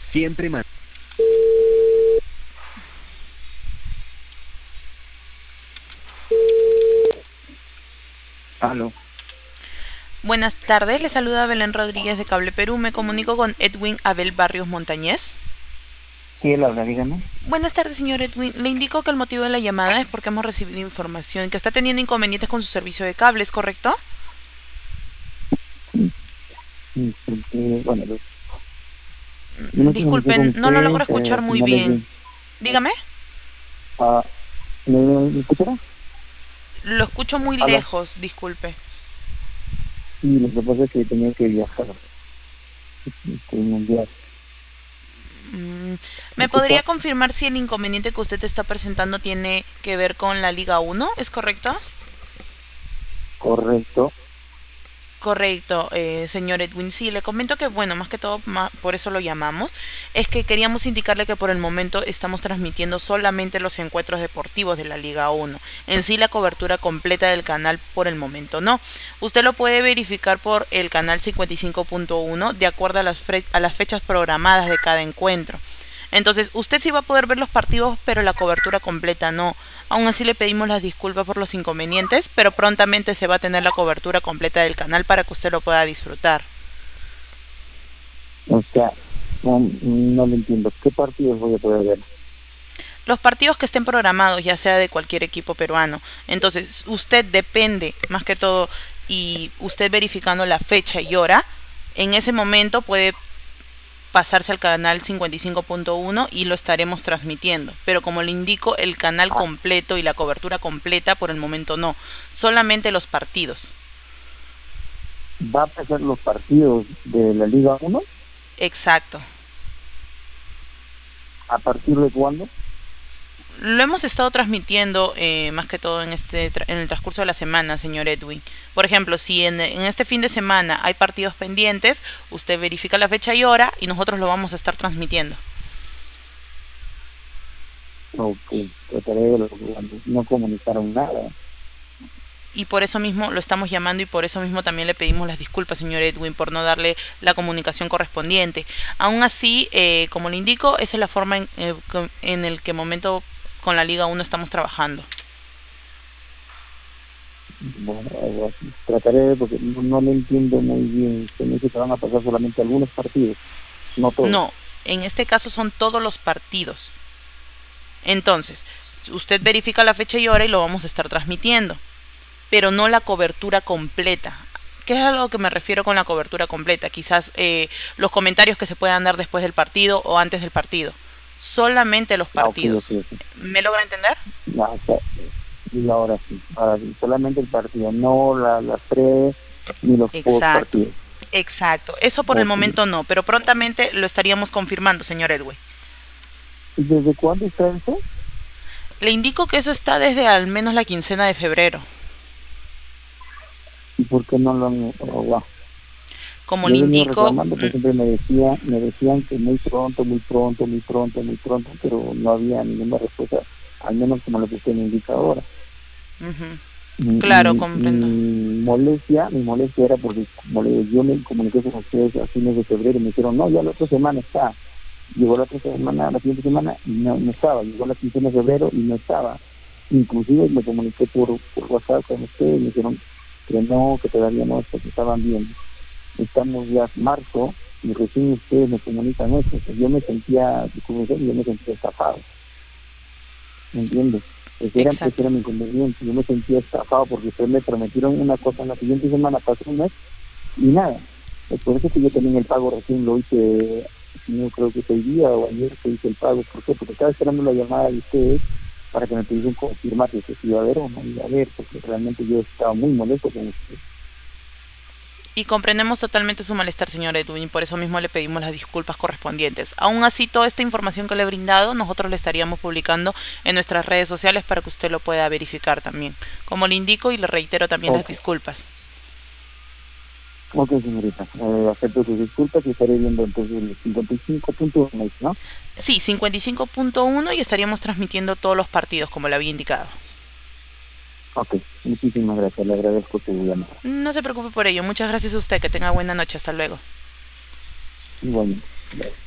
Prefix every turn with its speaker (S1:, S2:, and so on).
S1: Siempre man-
S2: Aló.
S3: Buenas tardes, le saluda Belén Rodríguez de Cable Perú. Me comunico con Edwin Abel Barrios Montañez.
S2: Sí, él habla, dígame.
S3: Buenas tardes, señor Edwin. Le indico que el motivo de la llamada es porque hemos recibido información que está teniendo inconvenientes con su servicio de cables, ¿correcto?
S2: Bueno, yo me comuniqué con
S3: Disculpen, no logro
S2: usted
S3: escuchar
S2: a
S3: muy
S2: finales
S3: bien.
S2: de...
S3: Dígame.
S2: ah, ¿me escuchará?
S3: Lo escucho muy
S2: Aló.
S3: lejos, disculpe.
S2: Sí, lo que pasa es que tenía que viajar con un viaje.
S3: Mm,
S2: ¿Me
S3: ¿Me
S2: escucha?
S3: podría confirmar si el inconveniente que usted está presentando tiene que ver con la Liga 1? ¿Es correcto?
S2: Correcto.
S3: Correcto, señor Edwin. Sí, le comento que, bueno, más que todo, por eso lo llamamos, es que queríamos indicarle que por el momento estamos transmitiendo solamente los encuentros deportivos de la Liga 1. En sí, la cobertura completa del canal por el momento no. Usted lo puede verificar por el canal 55.1 de acuerdo a a las fechas programadas de cada encuentro. Entonces, usted sí va a poder ver los partidos, pero la cobertura completa no. Aún así le pedimos las disculpas por los inconvenientes, pero prontamente se va a tener la cobertura completa del canal para que usted lo pueda disfrutar.
S2: O sea, no lo entiendo. ¿Qué partidos voy a poder ver?
S3: Los partidos que estén programados, ya sea de cualquier equipo peruano. Entonces, usted depende, más que todo, y usted verificando la fecha y hora, en ese momento puede pasarse al canal 55.1 y lo estaremos transmitiendo. Pero como le indico, el canal
S2: Ah,
S3: completo y la cobertura completa por el momento no. Solamente los partidos.
S2: ¿va a pasar los partidos de la Liga 1?
S3: Exacto.
S2: ¿A partir de cuándo?
S3: Lo hemos estado transmitiendo más que todo en en el transcurso de la semana, señor Edwin. Por ejemplo, si en este fin de semana hay partidos pendientes, usted verifica la fecha y hora y nosotros lo vamos a estar transmitiendo.
S2: Ok, trataré de no comunicaron nada.
S3: Y por eso mismo lo estamos llamando y por eso mismo también le pedimos las disculpas, señor Edwin, por no darle la comunicación correspondiente. Aún así, como le indico, esa es la forma en el que momento con la Liga 1 estamos trabajando.
S2: Bueno, trataré porque no lo entiendo muy bien. Usted me dice que van a pasar solamente algunos partidos, no todos.
S3: No, en este caso son todos los partidos. Entonces, usted verifica la fecha y hora y lo vamos a estar transmitiendo, pero no la cobertura completa. ¿Qué es a lo que me refiero con la cobertura completa? Quizás los comentarios que se puedan dar después del partido o antes del partido. Solamente los
S2: Ah, ok, ok,
S3: partidos.
S2: ok.
S3: ¿Me logra entender?
S2: Ya, o sea, y ahora sí. Ahora sí, solamente el partido, no las pre ni los post
S3: Exacto,
S2: partidos.
S3: exacto. Eso por el
S2: Ok.
S3: momento no, pero prontamente lo estaríamos confirmando, señor Edwin.
S2: ¿Y desde cuándo está eso?
S3: Le indico que eso está desde al menos la quincena de febrero.
S2: ¿Y por qué no lo han aprobado?
S3: Como le
S2: Yo he venido
S3: indico,
S2: reclamando, pues siempre me decían que muy pronto, muy pronto, muy pronto, muy pronto, pero no había ninguna respuesta, al menos como lo que usted me indica ahora.
S3: ujú,
S2: mi,
S3: claro,
S2: mi,
S3: comprendo.
S2: mi molestia era porque como yo me comuniqué con ustedes a fines de febrero y me dijeron, no, ya la otra semana está. Llegó la otra semana, la siguiente semana y no estaba. Llegó la quincena de febrero y no estaba. Inclusive me comuniqué por WhatsApp con ustedes y me dijeron que no, que todavía no, que estaban bien. Estamos ya en marzo y recién ustedes me comunican eso. Pues yo me sentía, como yo me sentía estafado. ¿Me entiendes? Ese
S3: Exacto.
S2: era mi inconveniente. Yo me sentía estafado porque ustedes me prometieron una cosa en la siguiente semana, pasó un mes y nada. Por eso que yo también el pago recién lo hice, no creo que hoy día o ayer que hice el pago. ¿Por qué? Porque estaba esperando la llamada de ustedes para que me pudiesen confirmar si se iba a ver o no iba a ver, porque realmente yo estaba muy molesto con ustedes.
S3: Y comprendemos totalmente su malestar, señor Edwin, por eso mismo le pedimos las disculpas correspondientes. Aún así, toda esta información que le he brindado, nosotros le estaríamos publicando en nuestras redes sociales para que usted lo pueda verificar también. Como le indico y le reitero también las
S2: Ok,
S3: disculpas.
S2: ok, señorita. Acepto sus disculpas y estaré viendo entonces el 55.1, ¿no?
S3: Sí, 55.1 y estaríamos transmitiendo todos los partidos, como le había indicado.
S2: Ok, muchísimas gracias. Le agradezco tu llamada.
S3: No se preocupe por ello. Muchas gracias a usted. Que tenga buena noche. Hasta luego.
S2: Igualmente.